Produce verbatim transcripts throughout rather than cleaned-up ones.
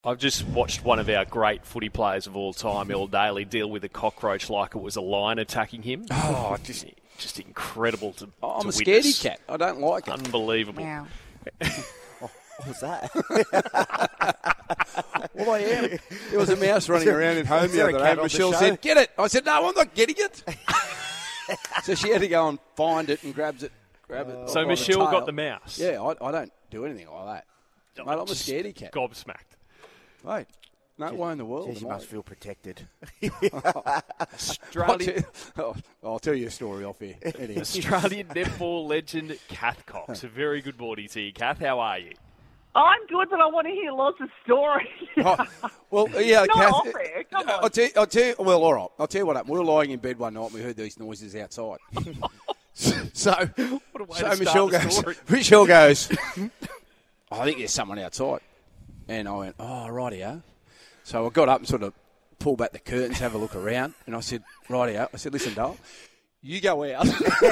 I've just watched one of our great footy players of all time, Earl Daly, deal with a cockroach like it was a lion attacking him. Oh, just just incredible to oh, I'm to a scaredy witness. cat. I don't like it. Unbelievable. Meow. What was that? Well, I am. There was a mouse running around at home Is the there a other cat day. on the Michelle show? said, "Get it." I said, "No, I'm not getting it." So she had to go and find it and grabs it, grab it. So by Michelle the tail. got the mouse. Yeah, I, I don't do anything like that. Mate, I'm a Just scaredy cat. Gobsmacked. Mate, no way in the world. Says you am I. must feel protected. I'll, Australian, tell, oh, I'll tell you a story off here. Anyway. Australian netball legend Kath Cox. A very good morning to you, Kath. How are you? I'm good, but I want to hear lots of stories. Oh, well, yeah, Not Kath, off air, come on. I'll tell, you, I'll tell you, well, all right. I'll tell you what happened. We were lying in bed one night and we heard these noises outside. so, What a way so to start Michelle the goes, story. Michelle goes, I think there's someone outside. And I went, oh, rightio. So I got up and sort of pulled back the curtains, have a look around. And I said, rightio. I said, listen, doll, you go out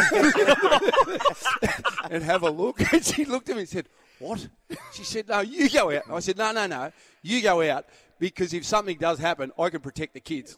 and have a look. And she looked at me and said, what? She said, no, you go out. I said, no, no, no, you go out because if something does happen, I can protect the kids.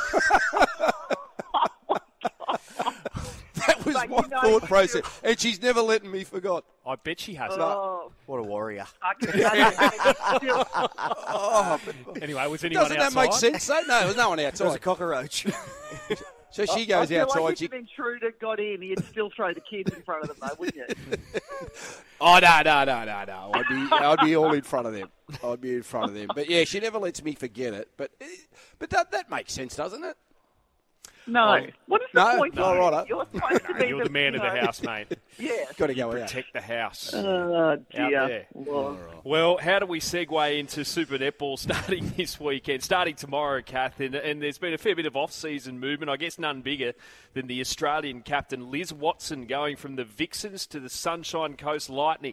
That was But my you know- thought process. And she's never letting me forget. I bet she has. Oh, What a warrior. I can tell you. Oh, but Anyway, was anyone doesn't outside? that make sense, though? No, there was no one It was a outside. cockroach. So she I goes feel outside. like She, if an intruder got in, you'd still throw the kids in front of them, though, wouldn't you? oh, no, no, no, no, no. I'd be, I'd be all in front of them. I'd be in front of them. But, yeah, she never lets me forget it. But but that, that makes sense, doesn't it? No. What is the No, point? no, of it? righto. You're supposed to No, be you're the man you of the know, house, mate. Yeah. Got to go out. Protect the house. Oh, Out dear. there. Well, Well, how do we segue into Super Netball starting this weekend, starting tomorrow, Kath? And, and there's been a fair bit of off-season movement, I guess none bigger than the Australian captain Liz Watson going from the Vixens to the Sunshine Coast Lightning.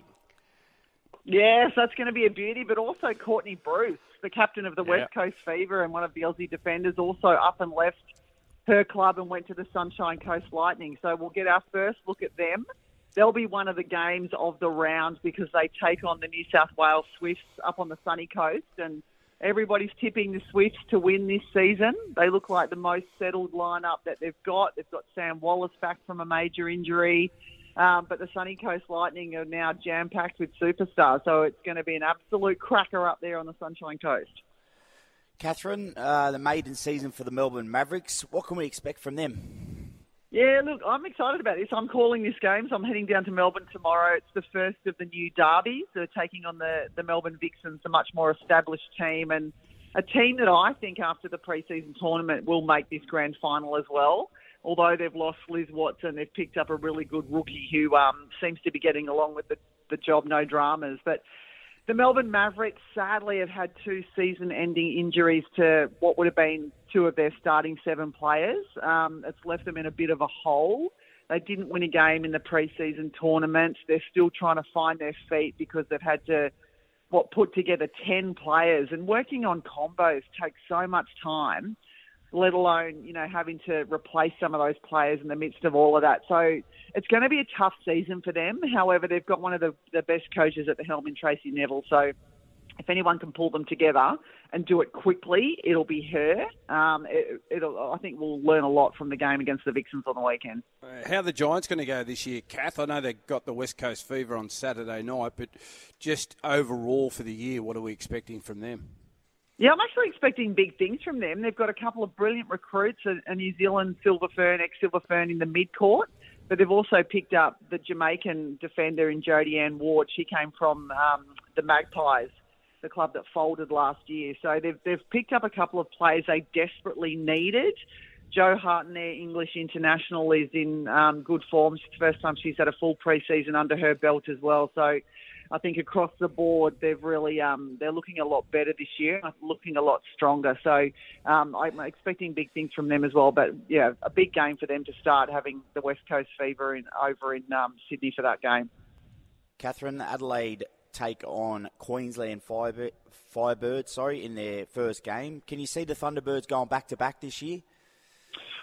yes, that's going to be a beauty, but also Courtney Bruce, the captain of the Yeah. West Coast Fever and one of the Aussie defenders, also up and left her club and went to the Sunshine Coast Lightning. So we'll get our first look at them. They'll be one of the games of the round because they take on the New South Wales Swifts up on the sunny coast, and everybody's tipping the Swifts to win this season. They look like the most settled lineup that they've got. They've got Sam Wallace back from a major injury, um, but the Sunny Coast Lightning are now jam-packed with superstars, so it's going to be an absolute cracker up there on the Sunshine Coast. Catherine, uh, the maiden season for the Melbourne Mavericks. What can we expect from them? Yeah, look, I'm excited about this. I'm calling this game, so I'm heading down to Melbourne tomorrow. It's the first of the new derbies. They're taking on the, the Melbourne Vixens, a much more established team, and a team that I think after the pre-season tournament will make this grand final as well. Although they've lost Liz Watson, they've picked up a really good rookie who um, seems to be getting along with the, the job, no dramas. But the Melbourne Mavericks sadly have had two season-ending injuries to what would have been two of their starting seven players. Um, it's left them in a bit of a hole. They didn't win a game in the pre-season tournament. They're still trying to find their feet because they've had to what put together ten players. And working on combos takes so much time, let alone, you know, having to replace some of those players in the midst of all of that. So it's going to be a tough season for them. However, they've got one of the, the best coaches at the helm in Tracy Neville. So if anyone can pull them together and do it quickly, it'll be her. Um, it, it'll, I think we'll learn a lot from the game against the Vixens on the weekend. Uh, how are the Giants going to go this year, Kath? I know they got the West Coast Fever on Saturday night, but just overall for the year, what are we expecting from them? Yeah, I'm actually expecting big things from them. They've got a couple of brilliant recruits, a, a New Zealand Silver Fern, ex-Silver Fern in the mid-court, but they've also picked up the Jamaican defender in Jodie Ann Ward. She came from um, the Magpies, the club that folded last year. So they've, they've picked up a couple of players they desperately needed. Jo Harton, their English international, is in um, good form. It's the first time she's had a full pre-season under her belt as well. So I think across the board, they've really um, they're looking a lot better this year, looking a lot stronger. So um, I'm expecting big things from them as well. But yeah, a big game for them to start having the West Coast Fever in, over in um, Sydney for that game. Catherine, Adelaide take on Queensland Firebird, Firebird, sorry, in their first game. Can you see the Thunderbirds going back to back this year?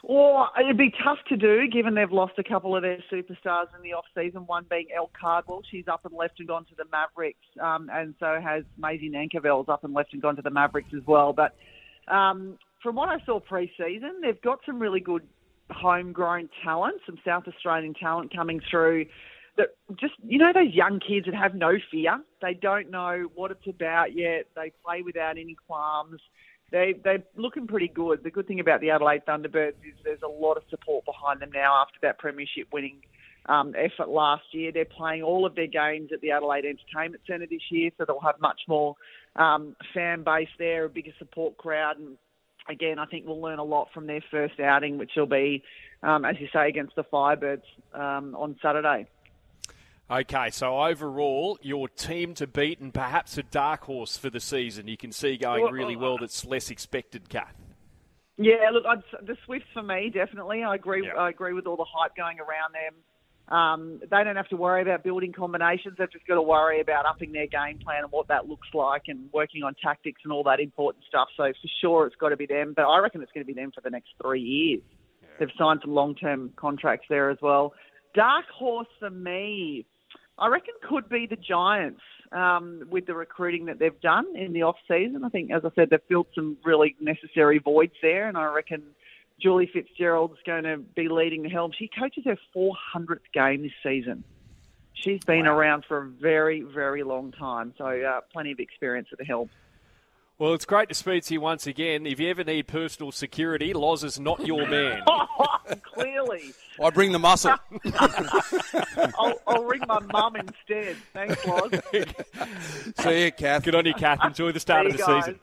Well, it'd be tough to do given they've lost a couple of their superstars in the off-season, one being Elle Cardwell. She's up and left and gone to the Mavericks, um, and so has Maisie Nankerville's up and left and gone to the Mavericks as well. But um, from what I saw pre-season, they've got some really good homegrown talent, some South Australian talent coming through that just, you know, those young kids that have no fear. They don't know what it's about yet. They play without any qualms. They, they're looking pretty good. The good thing about the Adelaide Thunderbirds is there's a lot of support behind them now after that premiership winning um, effort last year. They're playing all of their games at the Adelaide Entertainment Centre this year, so they'll have much more um, fan base there, a bigger support crowd. And again, I think we'll learn a lot from their first outing, which will be, um, as you say, against the Firebirds um, on Saturday. Okay, so overall, your team to beat and perhaps a dark horse for the season you can see going really well that's less expected, Kath. Yeah, look, I'd, the Swifts for me, definitely. I agree Yep. I agree with all the hype going around them. Um, they don't have to worry about building combinations. They've just got to worry about upping their game plan and what that looks like and working on tactics and all that important stuff. So for sure it's got to be them. But I reckon it's going to be them for the next three years. Yeah. They've signed some long-term contracts there as well. Dark horse for me, I reckon could be the Giants um, with the recruiting that they've done in the off-season. I think, as I said, they've filled some really necessary voids there, and I reckon Julie Fitzgerald's going to be leading the helm. She coaches her four hundredth game this season. She's been wow. around for a very, very long time, so uh, plenty of experience at the helm. Well, it's great to speak to you once again. If you ever need personal security, Loz is not your man. Clearly. I bring the muscle. I'll, I'll ring my mum instead. Thanks, Loz. See you, Kath. Good on you, Kath. Enjoy the start of the guys. season.